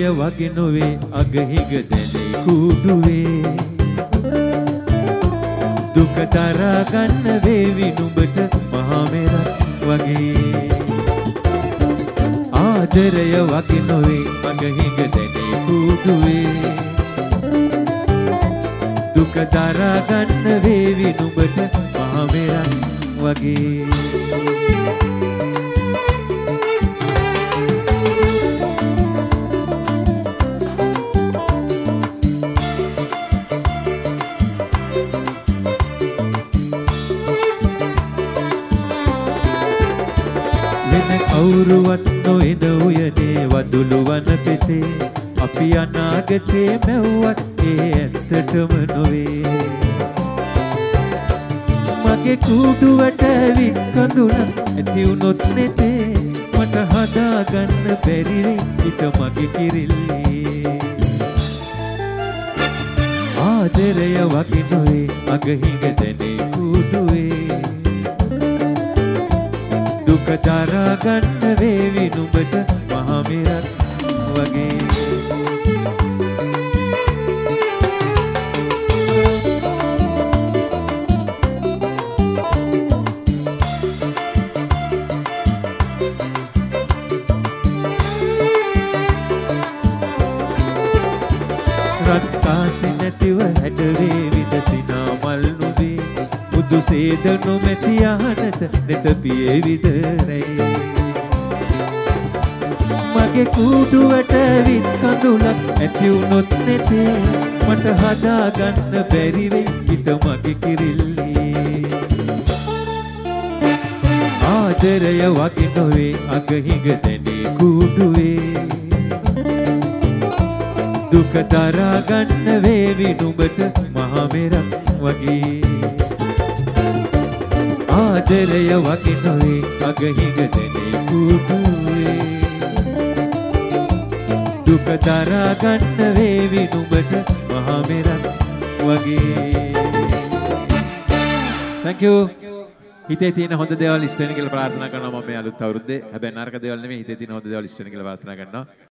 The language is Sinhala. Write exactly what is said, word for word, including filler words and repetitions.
වගේ නොවේ අගහිග දැනේ කුඩුවේ දුක දරා ගන්න වේවි නුඹට මහා මෙරක් වගේ ආදරය වගේ නොවේ අගහිග දැනේ කුඩුවේ දුක දරා ගන්න වේවි නුඹට මහා මෙරක් වගේ කවුරුවත් නොඑද උයනේ වදුළු වන පෙතේ අපි අනාගතේ මැව්වත් ඒ ඇත්තටම නොවේ මගේ කුඩුවට විත් කඳුල ඇති වුණොත් නෙතේ මට හදාගන්න බැරි වෙයි හිත මගේ කිරිල්ලේ ආදරය වගේ නොවේ අගහිඟ දැනේ කුඩුවේ දුක දරා ගන්න වේවි නුඹට මහා මෙරක් වගේ රත්කාසි නැතිව හැඩ වේවිද සිනා මල් නුඹේ බුදු සේද නොමැති අහනත නෙත පියේ විතරයි මගේ කුඩුවට විත් කඳුලක් ඇති වුණොත් නෙතේ මට හදාගන්න බැරි වෙයි හිත මගේ කිරිල්ලේ ආදරය වගේ නොවේ අගහිඟ දැනේ කුඩුවේ දුක දරා ගන්න වේවි නුඹට මහා මෙරක් වගේ ආදරය වගේ නොවේ අගහිඟ දැනේ කුඩුවේ දුක දරා ගන්න වේවි නුඹට මහා මෙරක් වගේ Thank you හිතේ තියෙන හොඳ දේවල් ඉෂ්ට වෙන කියලා ප්‍රාර්ථනා කරනවා මම මේ අලුත් අවුරුද්දේ හැබැයි නරක දේවල් නෙමෙයි හිතේ තියෙන හොඳ දේවල් ඉෂ්ට වෙන කියලා ප්‍රාර්ථනා කරනවා